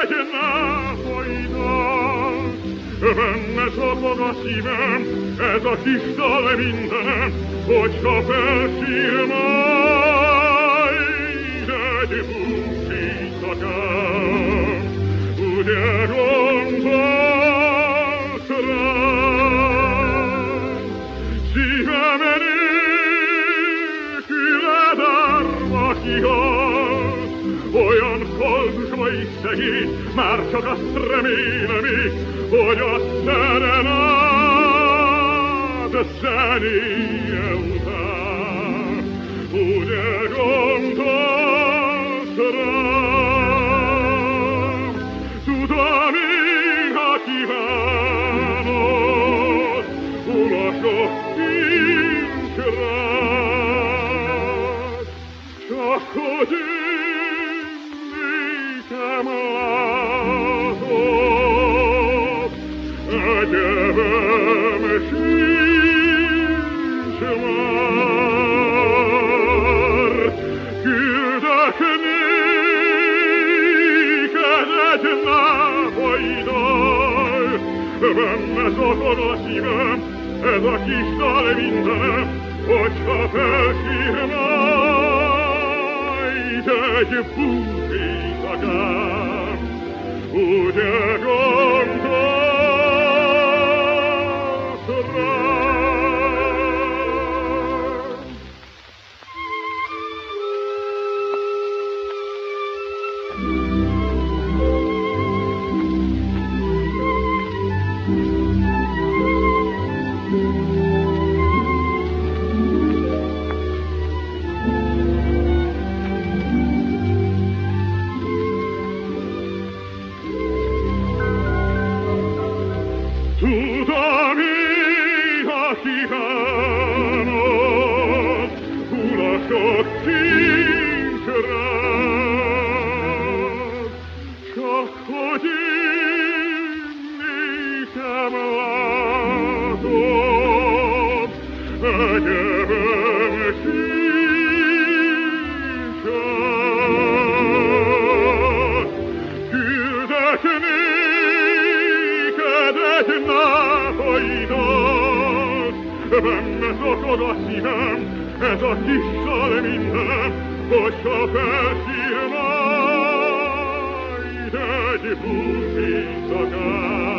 egy nápolyban. Benne szopog a szívem, ez a kis dal mindenem, hogyha felsír majd egy bús éjszakán. Ugye gondolsz rám, szívem nélküled árva kihal, olyan koldusba is szegény, már csak azt remélem még, hogy a szerenád zenéje után. Ugye gondolsz rám, tudom én, ha kívánod, ulasok nincs rád, csak hogy nékem látok, egyebem sincs már. Küldök néked egy nápolyddal, benne zokog a szívem, ez a kis dal mindenem, hogyha felsír majd egy bús éjszakán. Ugye gondolsz rám? Tudom én, ha kívánod, ulasok sincs rád, csak hogy én nékem látom, egyebem sincs rád. Küldök néked egy nápolyddal, benne zokog a szívem, ez a kis dal mindenem, hogyha felsír majd egy bús éjszakán.